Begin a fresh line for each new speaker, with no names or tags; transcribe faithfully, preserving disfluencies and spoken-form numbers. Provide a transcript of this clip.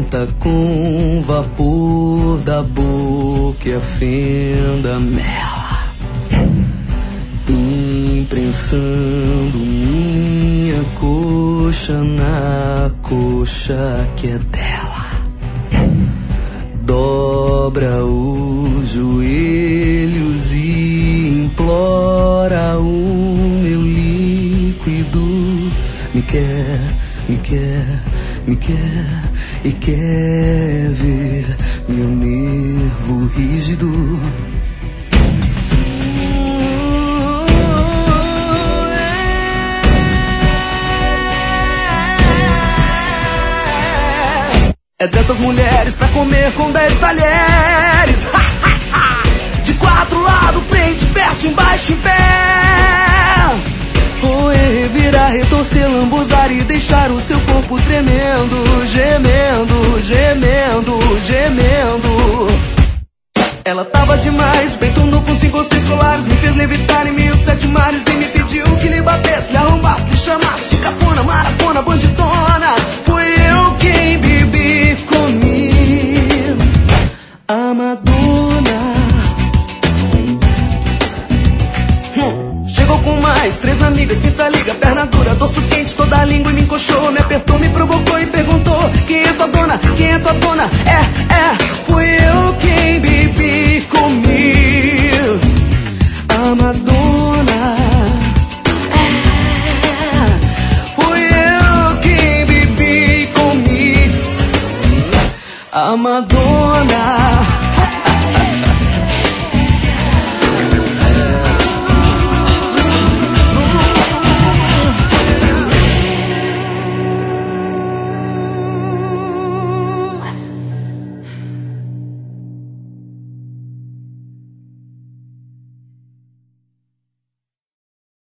senta com vapor da boca e a fenda mela, imprensando minha coxa na coxa que é dela. Dobra os joelhos e implora o meu líquido. Me quer, me quer, me quer e quer ver meu nervo rígido. É dessas mulheres pra comer com dez talheres. De quatro lados, frente, verso, embaixo, em pé. Roer, revirar, retorcer, lambuzar e deixar o seu corpo tremendo, gemendo, gemendo, gemendo. Ela tava demais, peito nu com cinco ou seis colares, me fez levitar em mil sete mares e me pediu que lhe batesse, lhe arrombasse, lhe chamasse de cafona, marafona, bandidona. Fui eu quem bebi, comi a Madonna. hum. Chegou com mais três amigas, cinta liga, perna dura, dorso quente, toda a língua e me encoxou, me apertou, me provocou e perguntou: quem é tua dona? Quem é tua dona? É, é,